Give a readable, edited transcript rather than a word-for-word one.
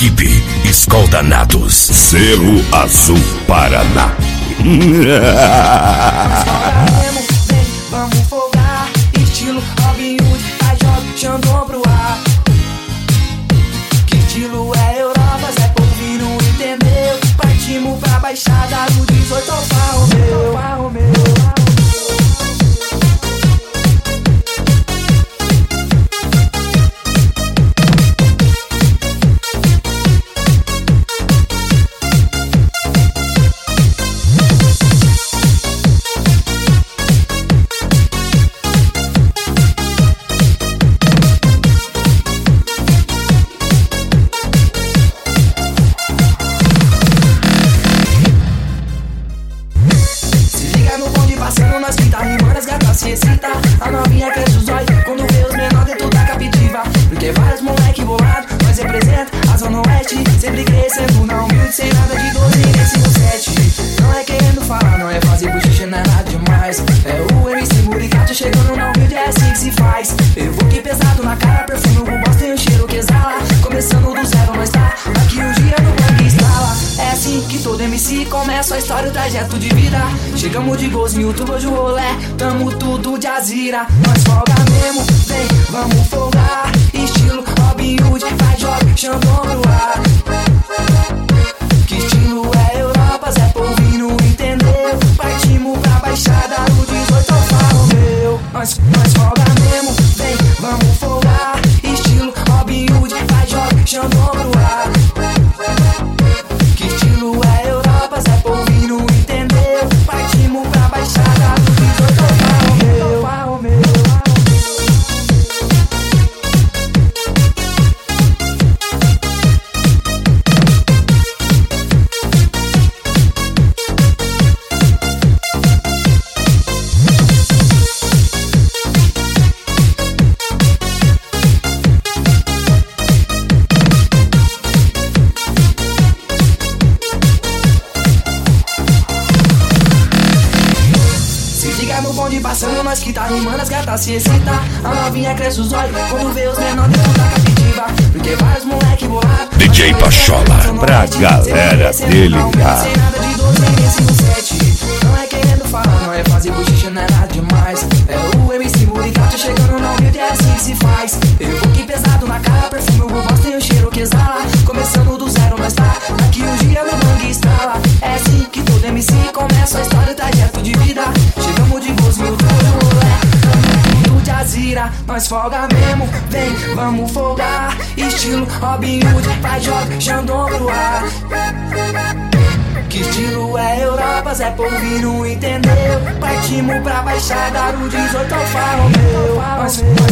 Equipe Escoldanados, Cerro Azul, Paraná. Vamos folgar, estilo Robin Hood, faz jogo, Xandão pro ar. Que estilo é Europa, Zé Povinho não entendeu. Partimos pra Baixada, do 18 ao Farro meu. Nós que tá rimando, as gatas se excita. A novinha cresce os olhos quando vê os menores dentro da captiva. Porque vários moleque bolado, nós representa a Zona Oeste. Sempre crescendo na humilde, sem nada de 12 nesse no 7. Não é querendo falar, não é fazer bochicha, não é nada demais. É o MC Muricato chegando na humilde, é assim que se faz. Eu vou que pesado na cara, perfume o bosta tem o cheiro que exala. Começando do zero, nós tá aqui o dia no bang estrala. É assim que todo MC começa a história, o trajeto de vida. Chegamos de golzinho, tudo hoje o rolê, tamo tudo de azira. Nós folga mesmo, vem, vamos folgar. Estilo Robin Hood, vai joga, Xandão pro ar. Que estilo é Europa, Zé Povinho não entendeu. Partimos pra Baixada, do 18 ao Farro meu. Nós folga mesmo, vem, vamos folgar. Estilo Robin Hood, vai joga, Xandão pro ar. Que estilo é Europa, Zé Povinho não entendeu. Partimos pra Baixada, do 18 ao Farro meu. Passando, nós que tá rimando, as gatas se excita. A novinha cresce os olhos quando vê os menores dentro da captiva. Porque vários moleque bolado, DJ Pachola, pra galera dele, cara. Sem nada de 12 nesse no 7. Não é querendo falar, não é fazer bochicha, não é nada demais. É o MC Muricato chegando na humilde, é assim que se faz. Eu vou que pesado na cara, perfume o bosta tem o cheiro que exala. Começando do zero, nós tá aqui o dia no bang estrala. É assim que todo MC começa a história, o trajeto de vida. Chegamos de golzinho, tudo de azira. Nós folga mesmo, vem, vamos folgar. Estilo Robin Hood, vai joga, Xandão pro ar. Que estilo é Europa, Zé Povinho não entendeu. Partimos pra Baixada, do 18 ao Farro meu.